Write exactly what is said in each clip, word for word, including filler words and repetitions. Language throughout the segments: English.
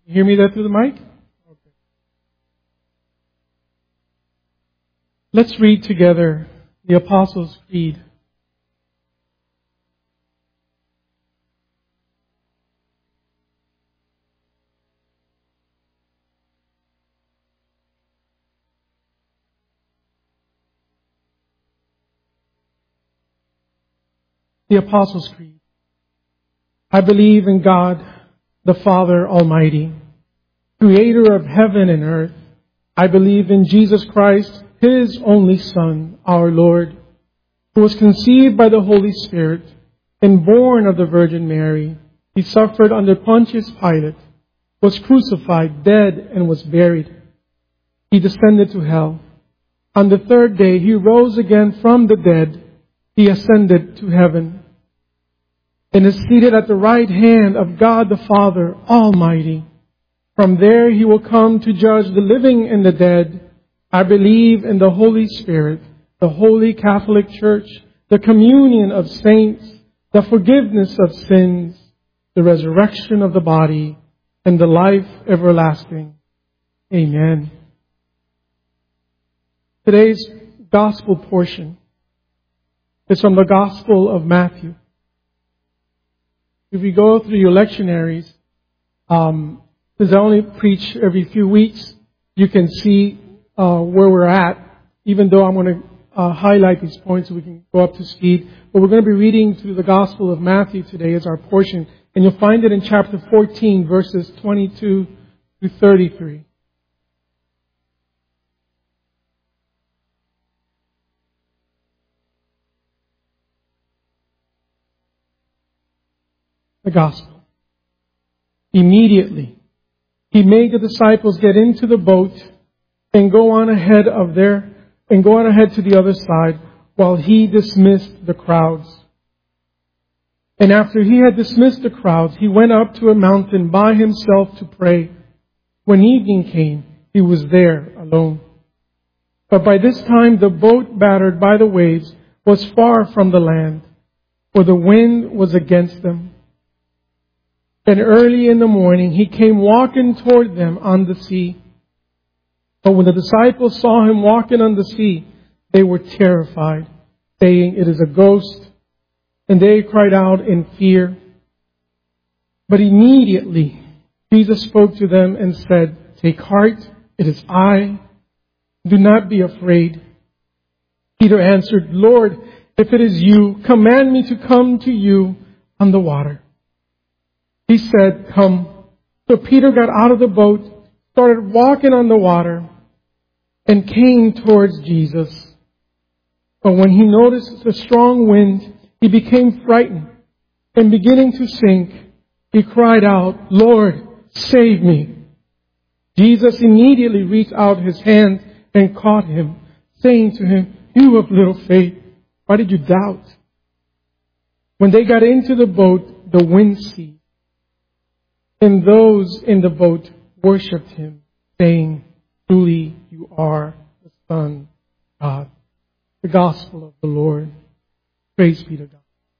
You hear me there through the mic? Okay. Let's read together the Apostles' Creed. The Apostles' Creed. I believe in God, the Father Almighty, Creator of heaven and earth. I believe in Jesus Christ, His only Son, our Lord, who was conceived by the Holy Spirit and born of the Virgin Mary. He suffered under Pontius Pilate, was crucified, dead, and was buried. He descended to hell. On the third day, He rose again from the dead. He ascended to heaven and is seated at the right hand of God the Father Almighty. From there He will come to judge the living and the dead. I believe in the Holy Spirit, the Holy Catholic Church, the communion of saints, the forgiveness of sins, the resurrection of the body, and the life everlasting. Amen. Today's Gospel portion is from the Gospel of Matthew. If you go through your lectionaries, um, since I only preach every few weeks, you can see uh, where we're at, even though I'm going to uh, highlight these points so we can go up to speed. But we're going to be reading through the Gospel of Matthew today as our portion, and you'll find it in chapter fourteen, verses twenty-two to thirty-three. The Gospel. Immediately, He made the disciples get into the boat and go on ahead of their, and go on ahead to the other side while He dismissed the crowds. And after He had dismissed the crowds, He went up to a mountain by Himself to pray. When evening came, He was there alone. But by this time the boat, battered by the waves, was far from the land, for the wind was against them. And early in the morning He came walking toward them on the sea. But when the disciples saw Him walking on the sea, they were terrified, saying, "It is a ghost." And they cried out in fear. But immediately Jesus spoke to them and said, "Take heart, it is I. Do not be afraid." Peter answered, "Lord, if it is You, command me to come to You on the water." He said, "Come." So Peter got out of the boat, started walking on the water, and came towards Jesus. But when he noticed the strong wind, he became frightened, and beginning to sink, he cried out, "Lord, save me." Jesus immediately reached out His hand and caught him, saying to him, "You of little faith, why did you doubt?" When they got into the boat, the wind ceased. And those in the boat worshipped Him, saying, "Truly You are the Son of God." The Gospel of the Lord. Praise be to God.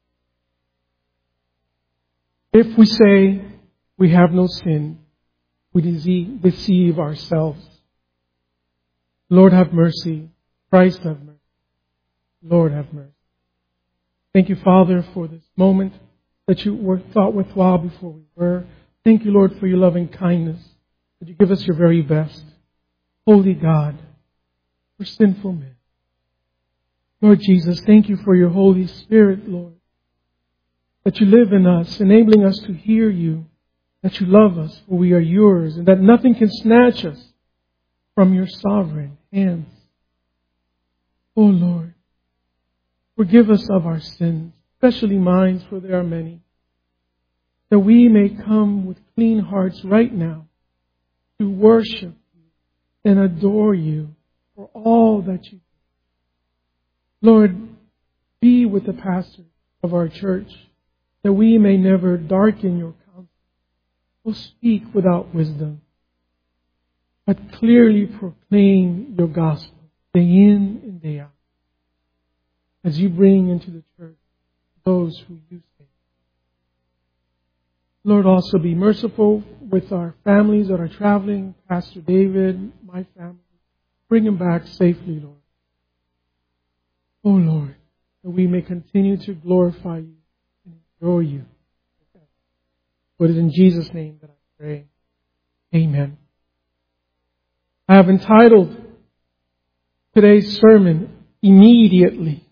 If we say we have no sin, we deceive ourselves. Lord, have mercy. Christ, have mercy. Lord, have mercy. Thank You, Father, for this moment that You were thought worthwhile before we were. Thank You, Lord, for Your loving kindness, that You give us Your very best. Holy God, we're sinful men. Lord Jesus, thank You for Your Holy Spirit, Lord, that You live in us, enabling us to hear You, that You love us, for we are Yours, and that nothing can snatch us from Your sovereign hands. Oh Lord, forgive us of our sins, especially mine, for there are many, that we may come with clean hearts right now to worship You and adore You for all that You do. Lord, be with the pastors of our church, that we may never darken Your counsel or speak without wisdom, but clearly proclaim Your gospel day in and day out, as You bring into the church those who You save. Lord, also be merciful with our families that are traveling, Pastor David, my family. Bring them back safely, Lord. Oh, Lord, that we may continue to glorify you and adore you. For it is in Jesus' name that I pray. Amen. I have entitled today's sermon, Immediately.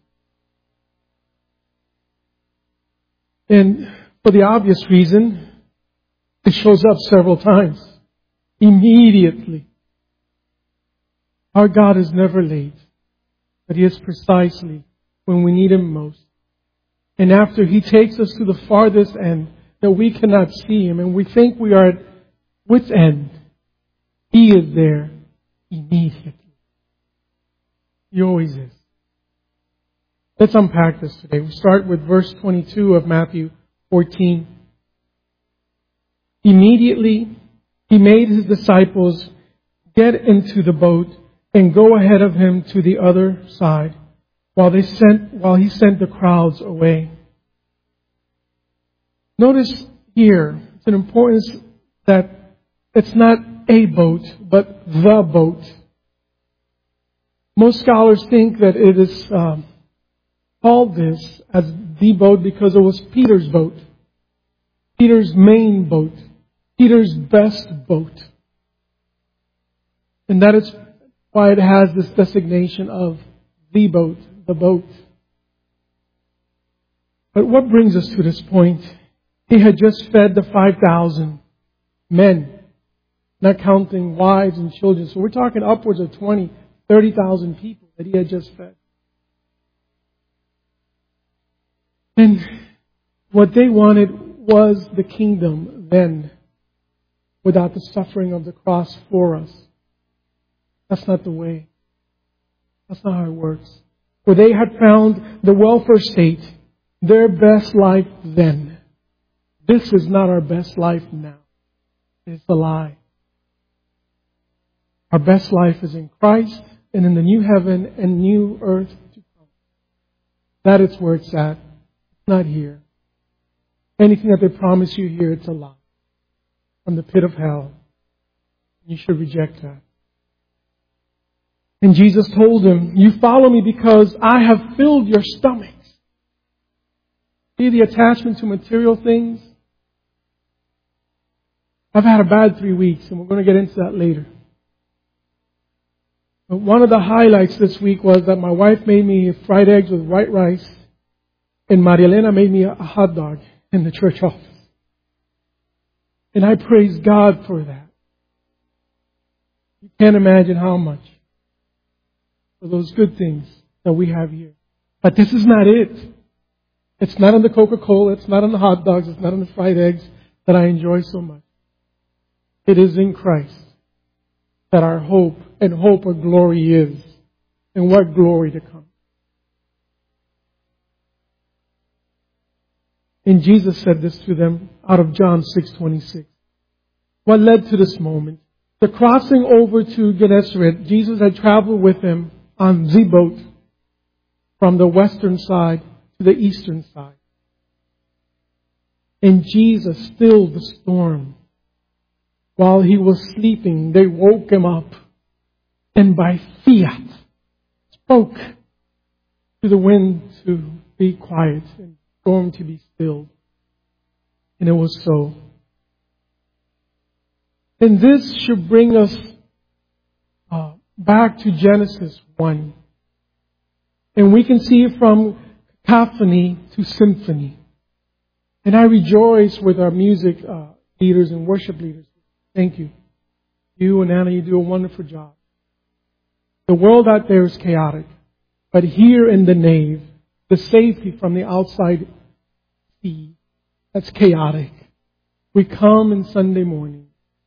And for the obvious reason, it shows up several times. Immediately. Our God is never late, but He is precisely when we need Him most. And after He takes us to the farthest end that we cannot see Him and we think we are at wit's end, He is there immediately. He always is. Let's unpack this today. We start with verse twenty-two of Matthew fourteen. Immediately, He made His disciples get into the boat and go ahead of Him to the other side while they sent, while He sent the crowds away. Notice here, it's an importance that it's not a boat, but the boat. Most scholars think that it is um, called this as the boat because it was Peter's boat. Peter's main boat. Peter's best boat. And that is why it has this designation of the boat, the boat. But what brings us to this point? He had just fed the five thousand men, not counting wives and children. So we're talking upwards of twenty, thirty thousand people that He had just fed. And what they wanted was the kingdom then, without the suffering of the cross for us. That's not the way. That's not how it works. For they had found the welfare state, their best life then. This is not our best life now. It's a lie. Our best life is in Christ and in the new heaven and new earth to come. That is where it's at. It's not here. Anything that they promise you here, it's a lie. From the pit of hell. You should reject that. And Jesus told them, you follow me because I have filled your stomachs. See the attachment to material things? I've had a bad three weeks, and we're going to get into that later. But one of the highlights this week was that my wife made me fried eggs with white rice, and Maria Elena made me a hot dog in the church office. And I praise God for that. You can't imagine how much for those good things that we have here. But this is not it. It's not on the Coca-Cola, it's not on the hot dogs, it's not on the fried eggs that I enjoy so much. It is in Christ that our hope and hope of glory is. And what glory to come. And Jesus said this to them out of John six twenty-six. What led to this moment? The crossing over to Gennesaret, Jesus had traveled with them on the boat from the western side to the eastern side. And Jesus stilled the storm. While He was sleeping, they woke Him up and by fiat spoke to the wind to be quiet and the storm to be stilled. And it was so. And this should bring us uh, back to Genesis one. And we can see from cacophony to symphony. And I rejoice with our music uh, leaders and worship leaders. Thank you. You and Anna, you do a wonderful job. The world out there is chaotic. But here in the nave, the safety from the outside sea, that's chaotic. We come in Sunday morning.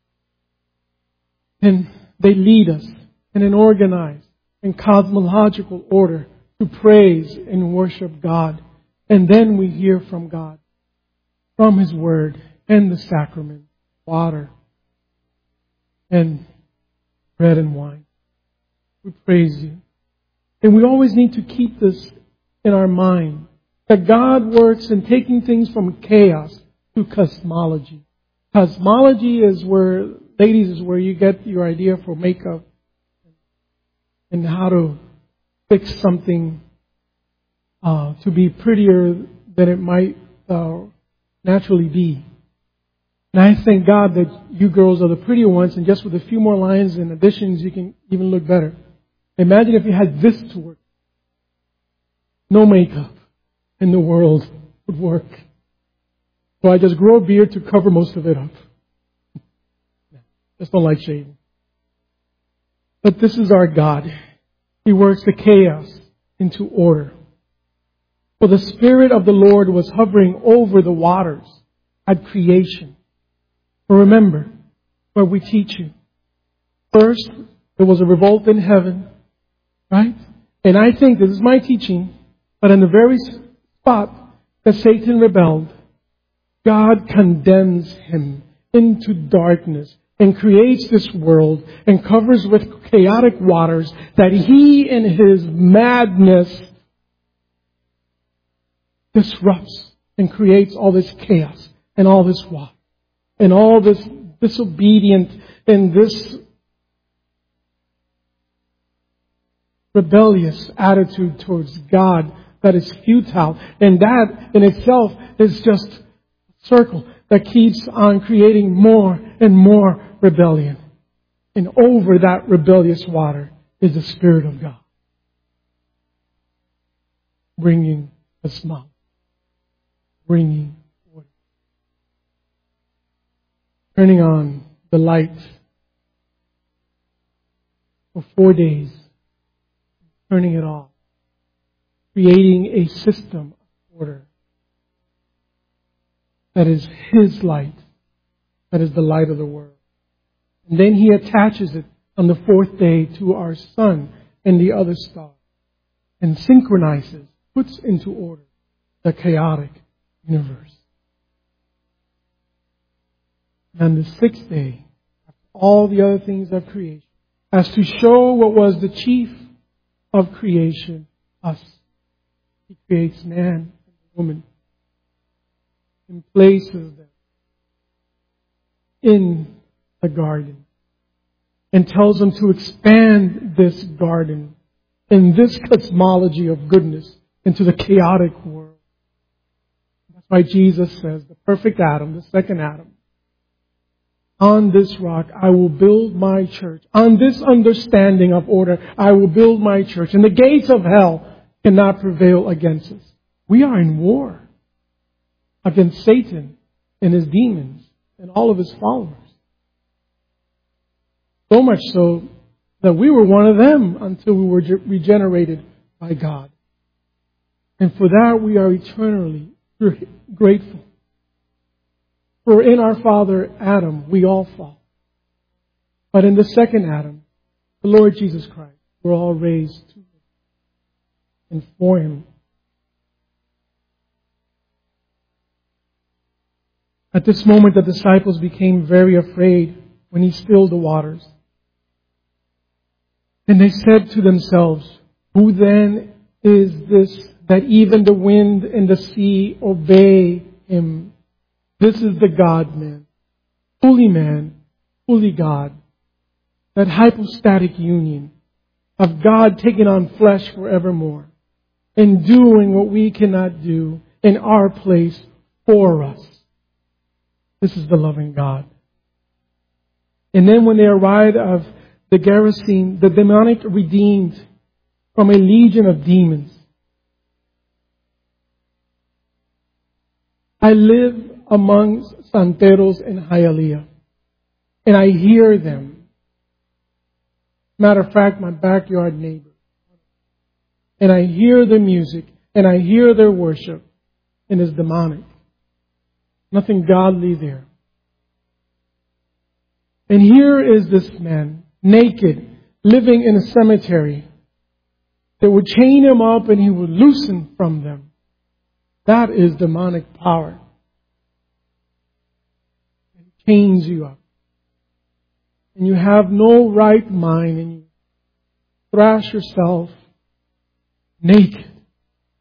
And they lead us in an organized and cosmological order to praise and worship God. And then we hear from God, from His Word and the sacrament, water and bread and wine. We praise You. And we always need to keep this in our mind, that God works in taking things from chaos to cosmology, Cosmology is where, ladies, is where you get your idea for makeup and how to fix something uh, to be prettier than it might uh, naturally be. And I thank God that you girls are the prettier ones, and just with a few more lines and additions, you can even look better. Imagine if you had this to work. No makeup in the world would work. So I just grow a beard to cover most of it up. Just don't like shaving. But this is our God. He works the chaos into order. For the Spirit of the Lord was hovering over the waters at creation. But remember what we teach you. First, there was a revolt in heaven, right? And I think this is my teaching, but in the very spot that Satan rebelled, God condemns him into darkness and creates this world and covers with chaotic waters that he in his madness disrupts and creates all this chaos and all this water and all this disobedient and this rebellious attitude towards God that is futile. And that in itself is just a circle that keeps on creating more and more rebellion. And over that rebellious water is the Spirit of God, bringing a smile, bringing order, turning on the light for four days, turning it off, creating a system of order that is His light, that is the light of the world. And then He attaches it on the fourth day to our sun and the other stars and synchronizes, puts into order the chaotic universe. And the sixth day, after all the other things of creation, as to show what was the chief of creation, us. He creates man and woman and places them in the garden and tells them to expand this garden in this cosmology of goodness into the chaotic world. That's why Jesus says, the perfect Adam, the second Adam, on this rock I will build my church. On this understanding of order, I will build my church. And the gates of hell cannot prevail against us. We are in war against Satan and his demons and all of his followers. So much so that we were one of them until we were regenerated by God. And for that we are eternally grateful. For in our father Adam, we all fall. But in the second Adam, the Lord Jesus Christ, we're all raised to Him and for Him. At this moment, the disciples became very afraid when He stilled the waters. And they said to themselves, who then is this that even the wind and the sea obey Him? This is the God-man, fully man, fully God. That hypostatic union of God taking on flesh forevermore and doing what we cannot do in our place for us. This is the loving God. And then when they arrived of the Gerasene, the demonic redeemed from a legion of demons. I live among santeros in Hialeah, and I hear them. Matter of fact, my backyard neighbor. And I hear the music, and I hear their worship, and it's demonic. Nothing godly there. And here is this man, naked, living in a cemetery. They would chain him up and he would loosen from them. That is demonic power. It chains you up. And you have no right mind and you thrash yourself naked.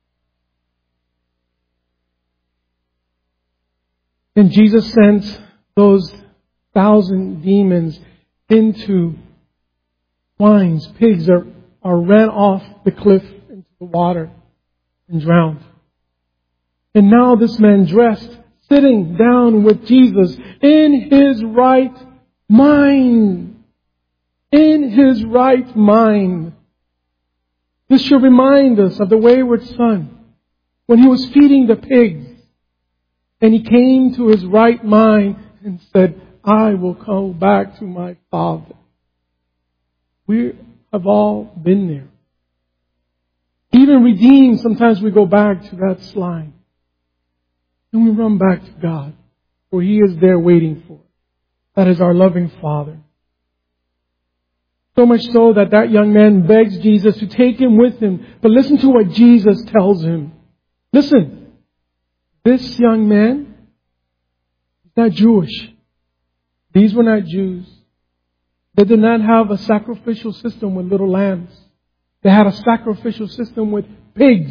And Jesus sent those thousand demons into swines, pigs, are, are ran off the cliff into the water and drowned. And now this man dressed, sitting down with Jesus in his right mind. In his right mind. This should remind us of the wayward son when he was feeding the pigs and he came to his right mind and said, I will go back to my Father. We have all been there. Even redeemed, sometimes we go back to that slime. And we run back to God, for He is there waiting for us. That is our loving Father. So much so that that young man begs Jesus to take him with him. But listen to what Jesus tells him. Listen, this young man is not Jewish. These were not Jews. They did not have a sacrificial system with little lambs. They had a sacrificial system with pigs.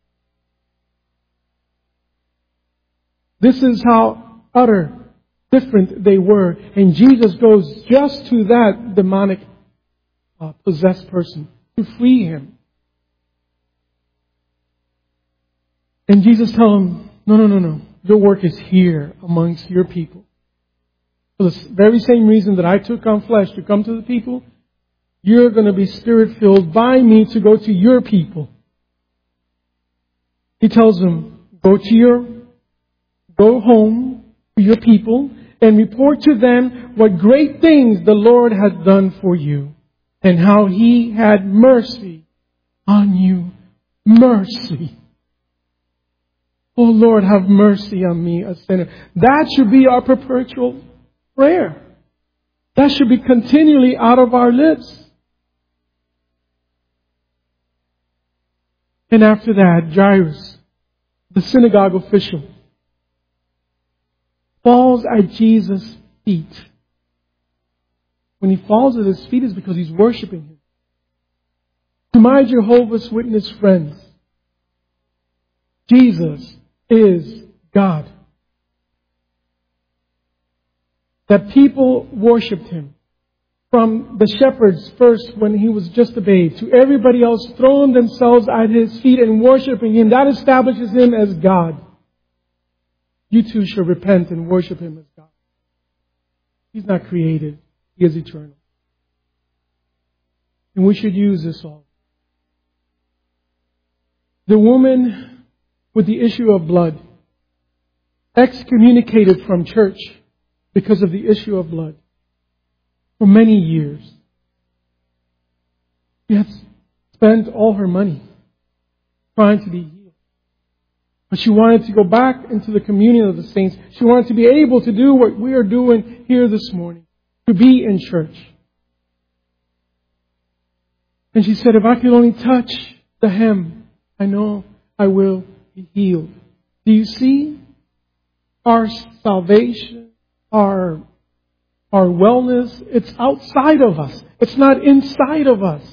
This is how utter different they were. And Jesus goes just to that demonic uh, possessed person to free him. And Jesus tells him, no, no, no, no. Your work is here amongst your people. For the very same reason that I took on flesh to come to the people, you're going to be Spirit-filled by me to go to your people. He tells them, go to your, go home to your people and report to them what great things the Lord had done for you and how He had mercy on you. Mercy. Oh Lord, have mercy on me, a sinner. That should be our perpetual prayer. That should be continually out of our lips. And after that, Jairus, the synagogue official, falls at Jesus' feet. When he falls at his feet, it's because he's worshiping Him. To my Jehovah's Witness friends, Jesus is God. That people worshipped Him. From the shepherds first when He was just a babe to everybody else throwing themselves at His feet and worshiping Him. That establishes Him as God. You too should repent and worship Him as God. He's not created. He is eternal. And we should use this all. The woman with the issue of blood, excommunicated from church because of the issue of blood for many years. She had spent all her money trying to be healed. But she wanted to go back into the communion of the saints. She wanted to be able to do what we are doing here this morning, to be in church. And she said, if I could only touch the hem, I know I will be healed. Do you see? Our salvation, our, our wellness, it's outside of us. It's not inside of us.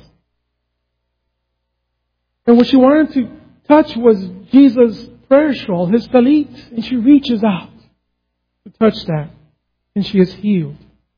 And what she wanted to touch was Jesus' prayer shawl, His talit. And she reaches out to touch that. And she is healed.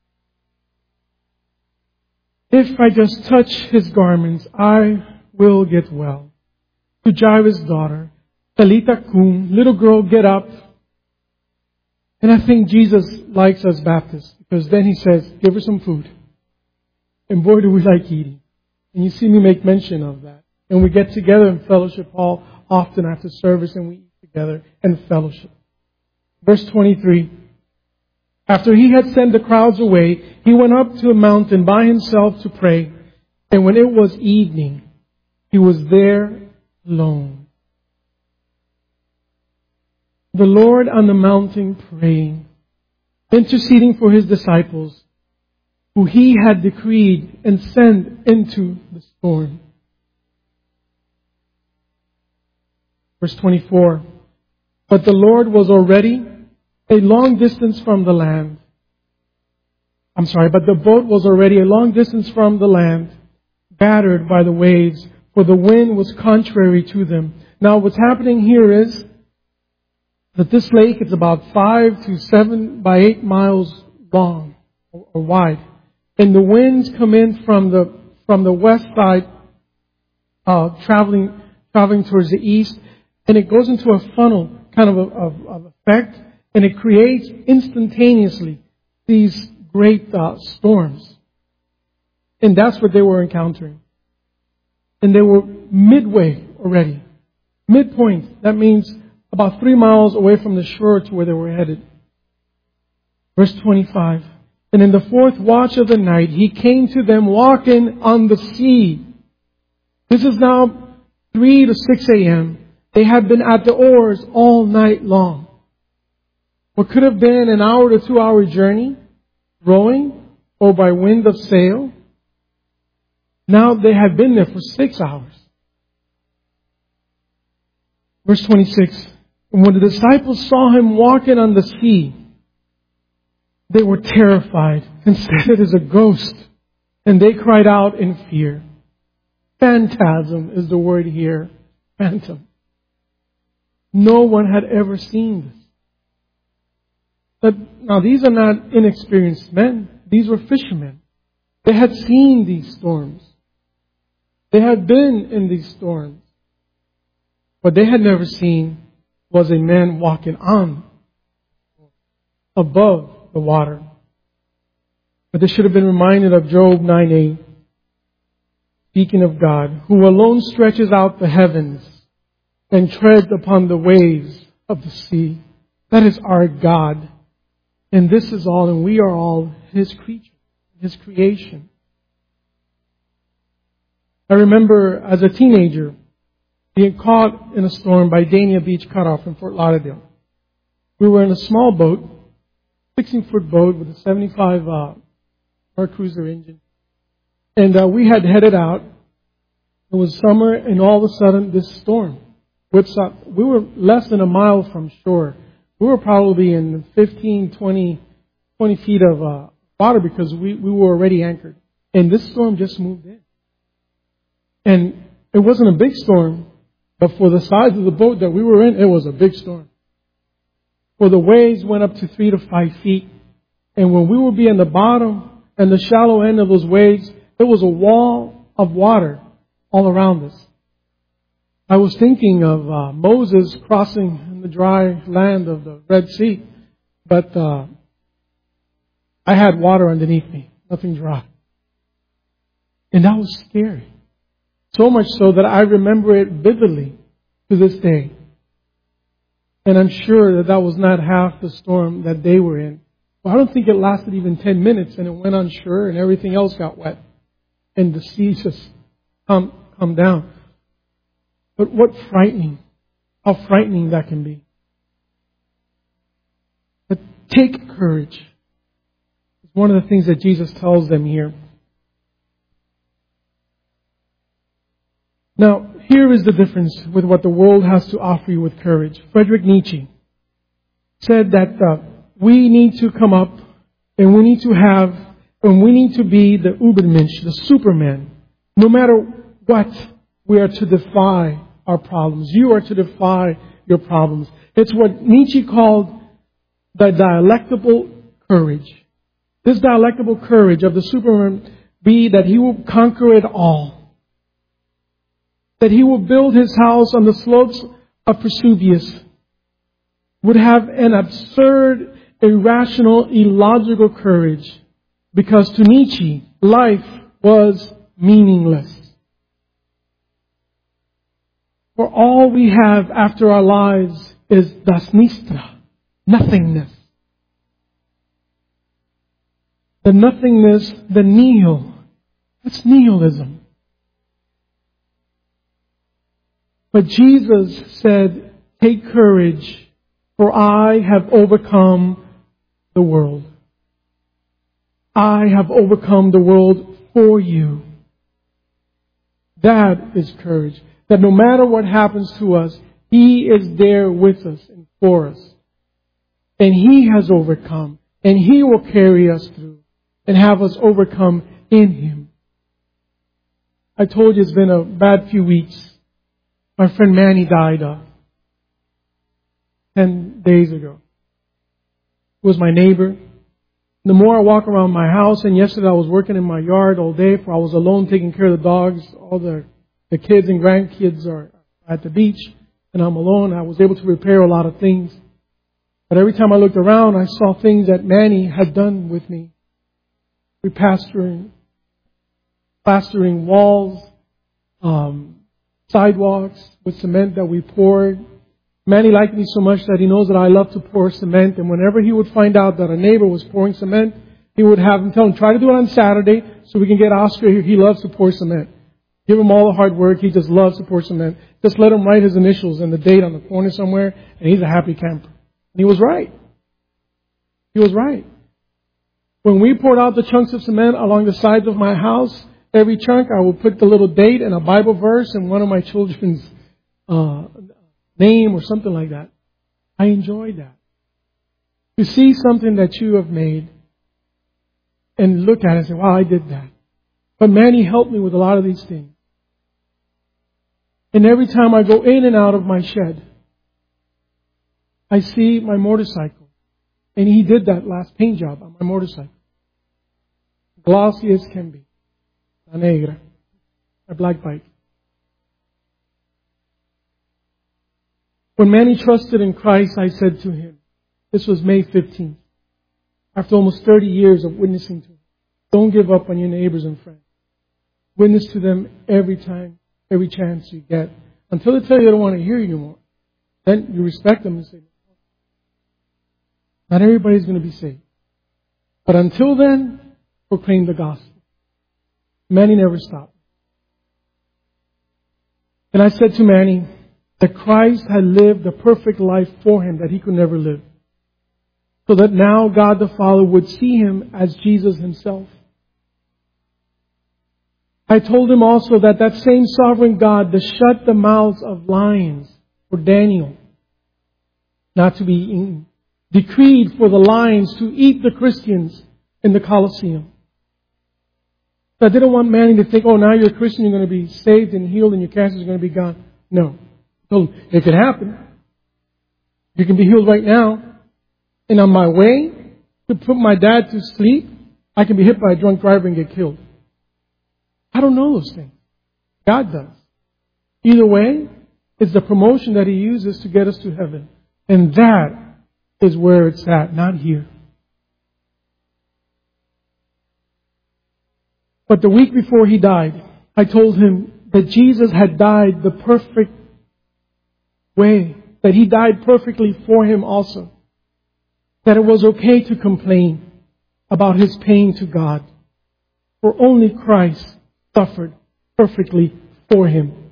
If I just touch His garments, I will get well. To Jairus' daughter, Talita kum, little girl, get up. And I think Jesus likes us Baptists because then He says, give her some food. And boy, do we like eating. And you see me make mention of that. And we get together in fellowship hall often after service and we eat together and fellowship. Verse twenty-three. After He had sent the crowds away, He went up to a mountain by Himself to pray. And when it was evening, He was there alone. The Lord on the mountain praying, interceding for His disciples, who He had decreed and sent into the storm. Verse twenty-four. But the Lord was already a long distance from the land. I'm sorry, but the boat was already a long distance from the land, battered by the waves, for the wind was contrary to them. Now what's happening here is that this lake is about five to seven by eight miles long or, or wide. And the winds come in from the, from the west side, uh, traveling, traveling towards the east. And it goes into a funnel kind of, a, of, of effect. And it creates instantaneously these great uh, storms. And that's what they were encountering. And they were midway already. Midpoint. That means about three miles away from the shore to where they were headed. Verse twenty-five. And in the fourth watch of the night, he came to them walking on the sea. This is now three to six a.m. They had been at the oars all night long. What could have been an hour to two hour journey, rowing, or by wind of sail. Now they had been there for six hours. Verse twenty-six. And when the disciples saw him walking on the sea, they were terrified and said, "It is a ghost." And they cried out in fear. Phantasm is the word here. Phantom. No one had ever seen this. But now these are not inexperienced men. These were fishermen. They had seen these storms. They had been in these storms. What they had never seen was a man walking on, above the water. But they should have been reminded of Job nine eight. Speaking of God, who alone stretches out the heavens and treads upon the waves of the sea. That is our God. And this is all, and we are all His creatures, His creation. I remember as a teenager being caught in a storm by Dania Beach Cutoff in Fort Lauderdale. We were in a small boat, sixteen foot boat with a seventy-five uh, Star Cruiser engine. And uh, we had headed out. It was summer, and all of a sudden this storm whips up. We were less than a mile from shore. We were probably in fifteen, twenty, twenty feet of uh, water because we, we were already anchored. And this storm just moved in. And it wasn't a big storm, but for the size of the boat that we were in, it was a big storm. For the waves went up to three to five feet. And when we would be in the bottom and the shallow end of those waves, there was a wall of water all around us. I was thinking of uh, Moses crossing in the dry land of the Red Sea, but uh, I had water underneath me, nothing dry. And that was scary. So much so that I remember it vividly to this day. And I'm sure that that was not half the storm that they were in. Well, I don't think it lasted even ten minutes, and it went on shore and everything else got wet. And the sea just come, come down. But what frightening, how frightening that can be. But take courage. It's one of the things that Jesus tells them here. Now, here is the difference with what the world has to offer you with courage. Friedrich Nietzsche said that uh, we need to come up and we need to have, and we need to be the Übermensch, the Superman. No matter what, we are to defy our problems. You are to defy your problems. It's what Nietzsche called the dialectical courage. This dialectical courage of the Superman be that he will conquer it all. That he will build his house on the slopes of Vesuvius. Would have an absurd, irrational, illogical courage. Because to Nietzsche, life was meaningless. For all we have after our lives is das Nistra, nothingness. The nothingness, the nihil. That's nihilism. But Jesus said, take courage, for I have overcome the world. I have overcome the world for you. That is courage. That no matter what happens to us, He is there with us and for us. And He has overcome. And He will carry us through and have us overcome in Him. I told you it's been a bad few weeks. My friend Manny died. Uh, ten days ago. It was my neighbor. The more I walk around my house, and yesterday I was working in my yard all day, for I was alone taking care of the dogs. All the, the kids and grandkids are at the beach, and I'm alone. I was able to repair a lot of things. But every time I looked around, I saw things that Manny had done with me. Replastering, plastering walls, um, sidewalks with cement that we poured. Manny liked me so much that he knows that I love to pour cement. And whenever he would find out that a neighbor was pouring cement, he would have him tell him, try to do it on Saturday so we can get Oscar here. He loves to pour cement. Give him all the hard work. He just loves to pour cement. Just let him write his initials and the date on the corner somewhere, and he's a happy camper. And he was right. He was right. When we poured out the chunks of cement along the sides of my house, every chunk I would put the little date and a Bible verse and one of my children's uh, name or something like that. I enjoyed that. To see something that you have made and look at it and say, wow, I did that. But Manny helped me with a lot of these things. And every time I go in and out of my shed, I see my motorcycle. And he did that last paint job on my motorcycle. Glossy as can be. La negra. My black bike. When Manny trusted in Christ, I said to him, this was May fifteenth, after almost thirty years of witnessing to him, don't give up on your neighbors and friends. Witness to them every time, every chance you get, until they tell you they don't want to hear you anymore. Then you respect them and say, not everybody's going to be saved. But until then, proclaim the gospel. Manny never stopped. And I said to Manny that Christ had lived a perfect life for him that he could never live. So that now God the Father would see him as Jesus himself. I told him also that that same sovereign God that shut the mouths of lions for Daniel not to be eaten, decreed for the lions to eat the Christians in the Colosseum. So I didn't want Manny to think, oh, now you're a Christian, you're going to be saved and healed and your cancer is going to be gone. No. I told him, it could happen. You can be healed right now. And on my way to put my dad to sleep, I can be hit by a drunk driver and get killed. I don't know those things. God does. Either way, it's the promotion that He uses to get us to heaven. And that is where it's at, not here. But the week before he died, I told him that Jesus had died the perfect way. That He died perfectly for him also. That it was okay to complain about his pain to God. For only Christ suffered perfectly for him.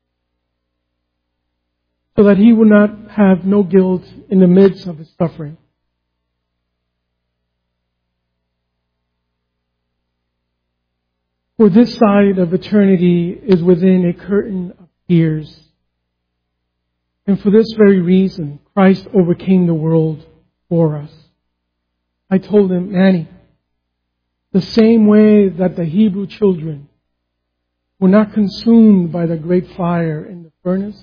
So that he would not have no guilt in the midst of his suffering. For this side of eternity is within a curtain of tears. And for this very reason, Christ overcame the world for us. I told him, Manny, the same way that the Hebrew children were not consumed by the great fire in the furnace,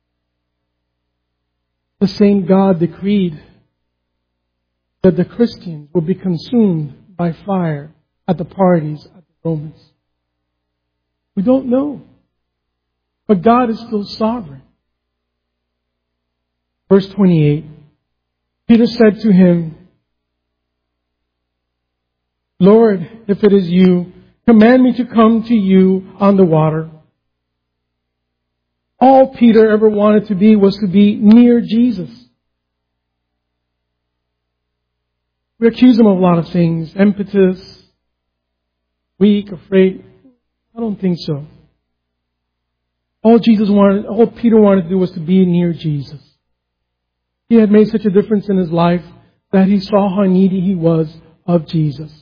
the same God decreed that the Christians would be consumed by fire at the parties at the Romans. We don't know. But God is still sovereign. Verse twenty-eight. Peter said to him, Lord, if it is you, command me to come to you on the water. All Peter ever wanted to be was to be near Jesus. We accuse him of a lot of things. Impetus, weak, afraid. I don't think so. All Jesus wanted, all Peter wanted to do was to be near Jesus. He had made such a difference in his life that he saw how needy he was of Jesus.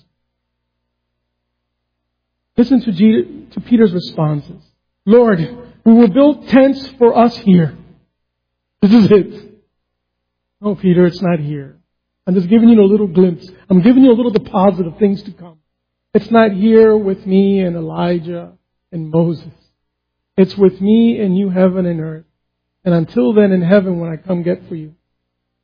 Listen to, G- to Peter's responses. Lord, we will build tents for us here. This is it. No, Peter, it's not here. I'm just giving you a little glimpse. I'm giving you a little deposit of things to come. It's not here with me and Elijah and Moses. It's with me and you, heaven and earth. And until then, in heaven, when I come get for you,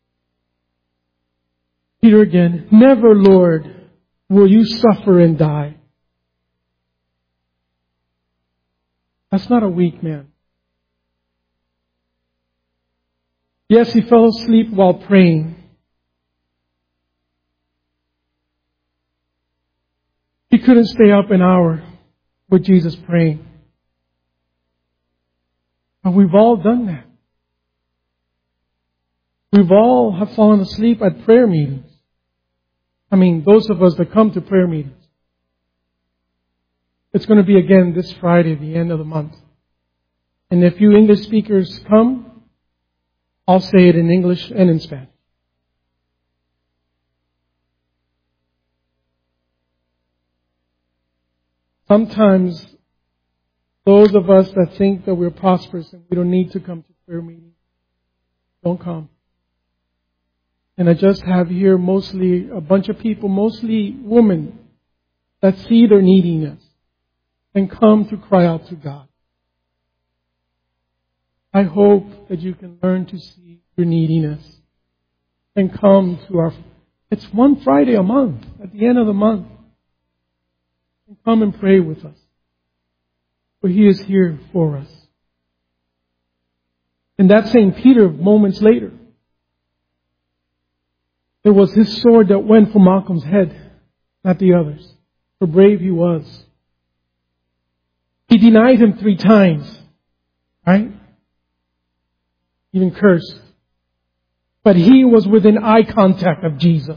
Peter again, never, Lord, will you suffer and die. That's not a weak man. Yes, he fell asleep while praying. He couldn't stay up an hour with Jesus praying. But we've all done that. We've all have fallen asleep at prayer meetings. I mean, those of us that come to prayer meetings. It's going to be again this Friday, the end of the month. And if you English speakers come, I'll say it in English and in Spanish. Sometimes those of us that think that we're prosperous and we don't need to come to prayer meetings, don't come. And I just have here mostly a bunch of people, mostly women, that see their neediness and come to cry out to God. I hope that you can learn to see your neediness and come to our... It's one Friday a month, at the end of the month. And come and pray with us. For He is here for us. And that same Peter, moments later, it was his sword that went for Malcolm's head, not the others. So brave he was. He denied Him three times. Right? Even cursed. But he was within eye contact of Jesus.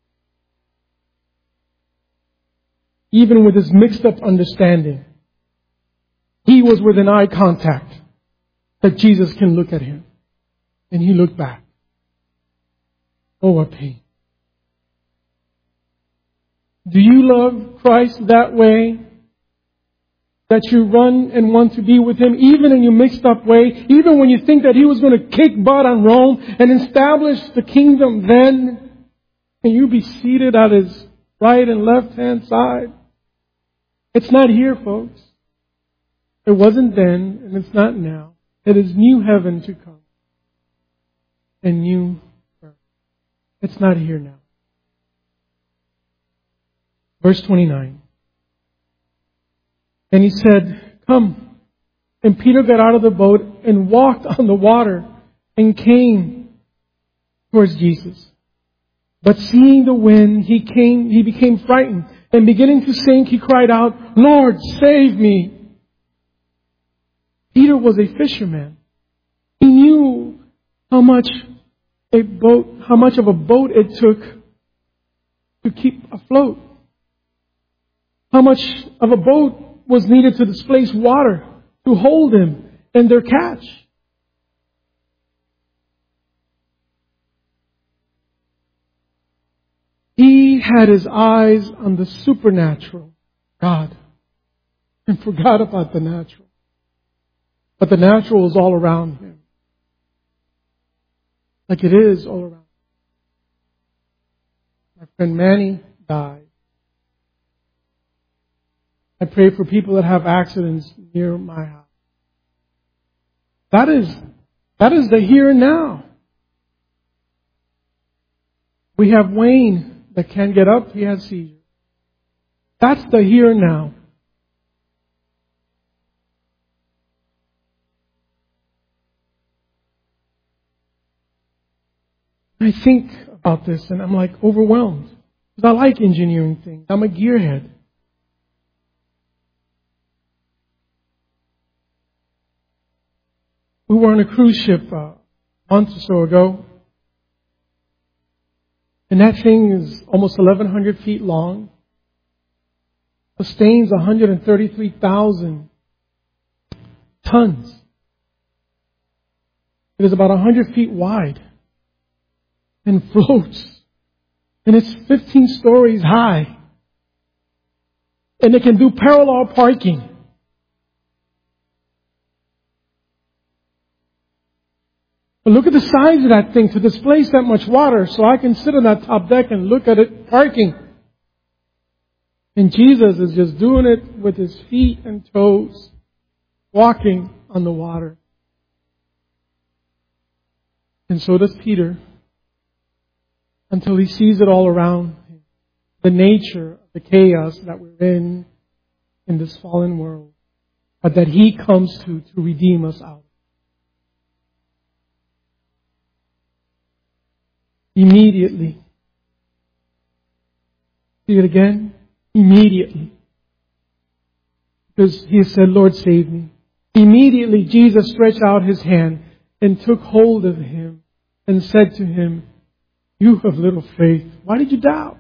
Even with his mixed up understanding. He was within eye contact that Jesus can look at him. And he looked back. Oh, what pain. Do you love Christ that way? That you run and want to be with Him, even in your mixed up way, even when you think that He was going to kick butt on Rome and establish the kingdom then, and you be seated at His right and left hand side? It's not here, folks. It wasn't then, and it's not now. It is new heaven to come. And new earth. It's not here now. Verse twenty-nine. And He said, come. And Peter got out of the boat and walked on the water and came towards Jesus. But seeing the wind, he came, he became frightened. And beginning to sink, he cried out, Lord, save me. Peter was a fisherman. He knew how much a boat, how much of a boat it took to keep afloat. How much of a boat was needed to displace water, to hold him and their catch. He had his eyes on the supernatural God and forgot about the natural. But the natural was all around him. Like it is all around. My friend Manny died. I pray for people that have accidents near my house. That is, that is the here and now. We have Wayne that can't get up. He has seizures. That's the here and now. I think about this and I'm like overwhelmed. Because I like engineering things. I'm a gearhead. We were on a cruise ship uh, a month or so ago. And that thing is almost eleven hundred feet long. Sustains one hundred thirty-three thousand tons. It is about one hundred feet wide. And floats. And it's fifteen stories high. And it can do parallel parking. But look at the size of that thing to displace that much water so I can sit on that top deck and look at it parking. And Jesus is just doing it with His feet and toes, walking on the water. And so does Peter. until he sees it all around him. The nature of the chaos that we're in, in this fallen world, but that he comes to, to redeem us out. Immediately. See it again? Immediately. Because he said, Lord, save me. Immediately Jesus stretched out his hand and took hold of him and said to him, you have little faith. Why did you doubt?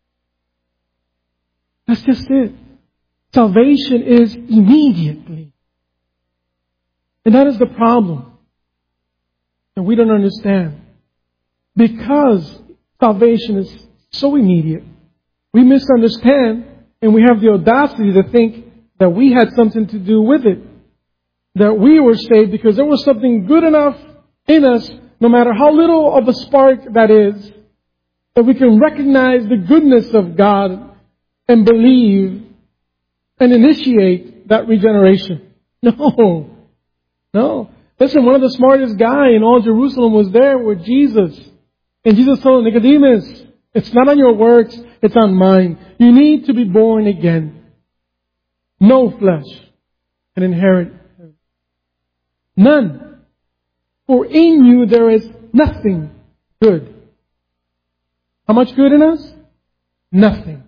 That's just it. Salvation is immediately. And that is the problem that we don't understand. Because salvation is so immediate, we misunderstand and we have the audacity to think that we had something to do with it. That we were saved because there was something good enough in us, no matter how little of a spark that is, that we can recognize the goodness of God and believe and initiate that regeneration. No. No. Listen, one of the smartest guy in all Jerusalem was there with Jesus. And Jesus told him, Nicodemus, it's not on your works, it's on mine. You need to be born again. No flesh can inherit heaven. None. For in you there is nothing good. How much good in us? Nothing.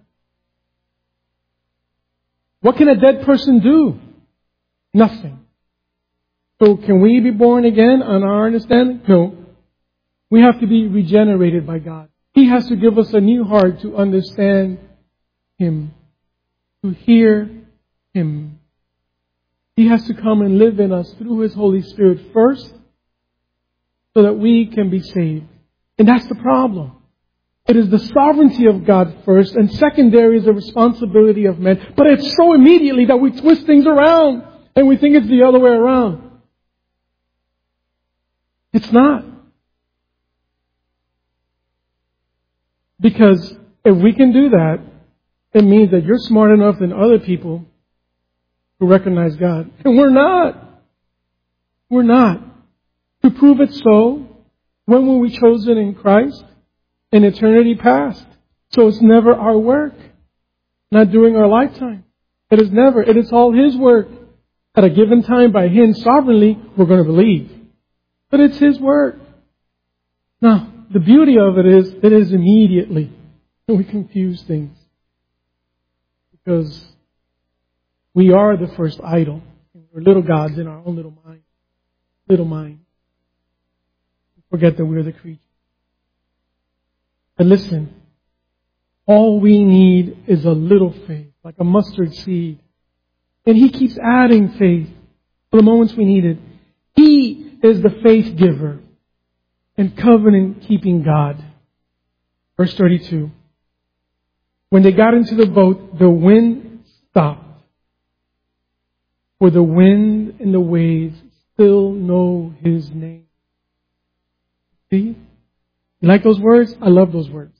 What can a dead person do? Nothing. So can we be born again on our understanding? No. We have to be regenerated by God. He has to give us a new heart to understand Him, to hear Him. He has to come and live in us through His Holy Spirit first, so that we can be saved. And that's the problem. It is the sovereignty of God first, and secondary is the responsibility of men. But it's so immediately that we twist things around, and we think it's the other way around. It's not. Because if we can do that, it means that you're smart enough than other people to recognize God. And we're not. We're not. To prove it so, when were we chosen in Christ? In eternity past. So it's never our work. Not during our lifetime. It is never. It is all His work. At a given time by Him sovereignly, we're going to believe. But it's His work. Now, the beauty of it is, it is immediately. And we confuse things. Because we are the first idol. We're little gods in our own little mind. Little mind. We forget that we're the creature. But listen, all we need is a little faith, like a mustard seed. And He keeps adding faith for the moments we need it. He is the faith giver and covenant keeping God. Verse thirty-two. When they got into the boat, the wind stopped. For the wind and the waves still know His name. See? You like those words? I love those words.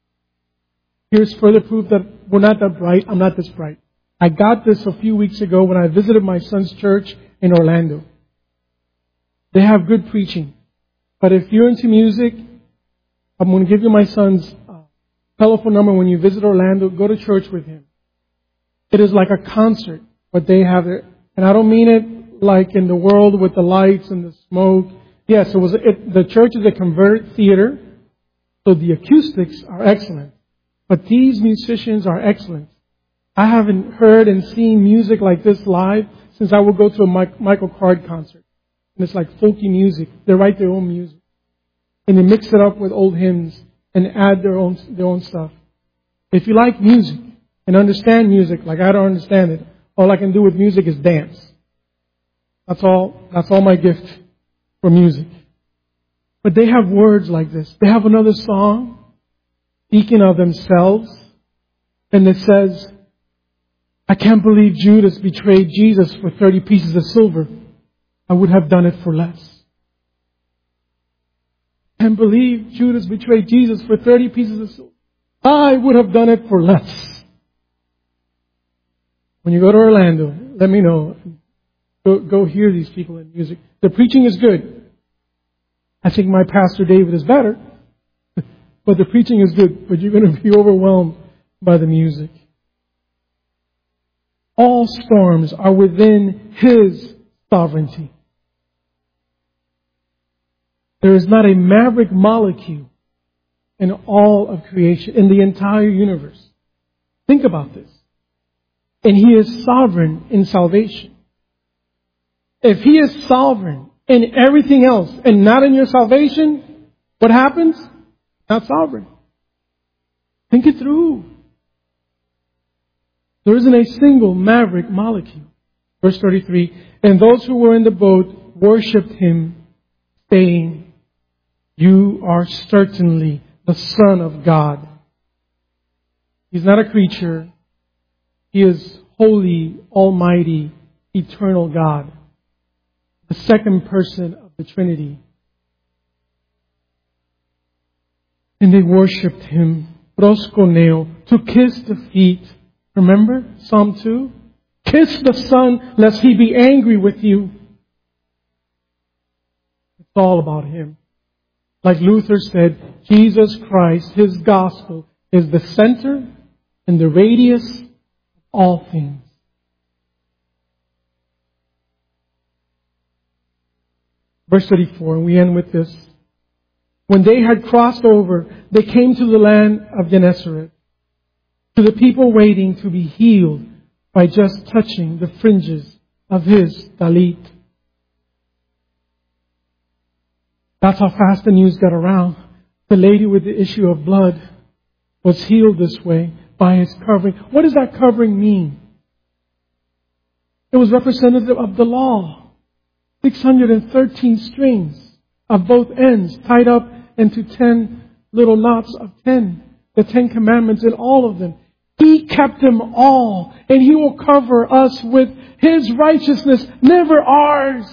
Here's further proof that we're not that bright. I'm not this bright. I got this a few weeks ago when I visited my son's church in Orlando. They have good preaching. But if you're into music, I'm going to give you my son's uh, telephone number. When you visit Orlando, go to church with him. It is like a concert, what they have there. And I don't mean it like in the world with the lights and the smoke. Yes, it was. It, the church is a converted theater. So the acoustics are excellent. But these musicians are excellent. I haven't heard and seen music like this live since I would go to a Mike, Michael Card concert. And it's like folky music. They write their own music. And they mix it up with old hymns and add their own, their own stuff. If you like music and understand music like I don't understand it, all I can do with music is dance. That's all, that's all my gift for music. But they have words like this. They have another song speaking of themselves. And it says, I can't believe Judas betrayed Jesus for thirty pieces of silver. I would have done it for less. I can't believe Judas betrayed Jesus for thirty pieces of silver. I would have done it for less. When you go to Orlando, let me know. Go, go hear these people in music. The preaching is good. I think my Pastor David is better. but the preaching is good, but you're going to be overwhelmed by the music. All storms are within His sovereignty. There is not a maverick molecule in all of creation, in the entire universe. Think about this. And He is sovereign in salvation. If He is sovereign in everything else and not in your salvation, what happens? Not sovereign. Think it through. There isn't a single maverick molecule. Verse thirty-three, and those who were in the boat worshipped Him, saying, you are certainly the Son of God. He's not a creature. He is holy, almighty, eternal God. The second person of the Trinity. And they worshipped Him, proskuneo, to kiss the feet. Remember Psalm two? Kiss the Son, lest He be angry with you. It's all about Him. Like Luther said, Jesus Christ, His gospel, is the center and the radius of all things. Verse thirty-four, and we end with this. When they had crossed over, they came to the land of Gennesaret, to the people waiting to be healed by just touching the fringes of His talit. That's how fast the news got around. The lady with the issue of blood was healed this way by His covering. What does that covering mean? It was representative of the law. six hundred thirteen strings of both ends tied up into ten little knots of ten. The Ten Commandments in all of them. He kept them all, and He will cover us with His righteousness, never ours.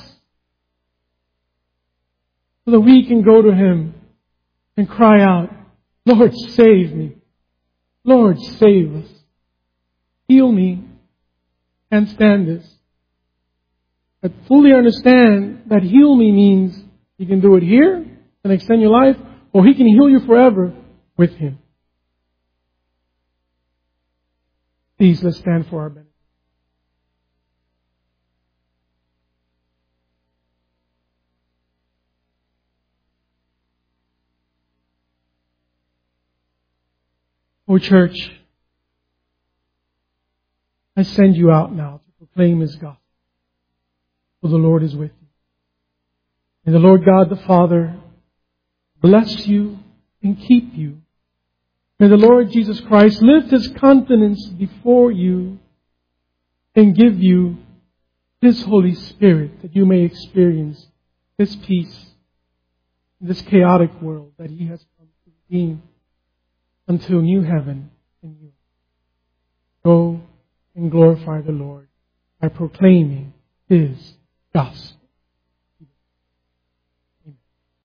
So that we can go to Him and cry out, Lord, save me. Lord, save us. Heal me. Can't stand this. But fully understand that heal me means He can do it here and extend your life, or He can heal you forever with Him. Please, let's stand for our benefit. O church, I send you out now to proclaim His gospel. For the Lord is with you. And the Lord God the Father bless you and keep you. May the Lord Jesus Christ lift His countenance before you and give you His Holy Spirit, that you may experience His peace in this chaotic world that He has come to redeem until new heaven and new earth. Go and glorify the Lord by proclaiming His gospel.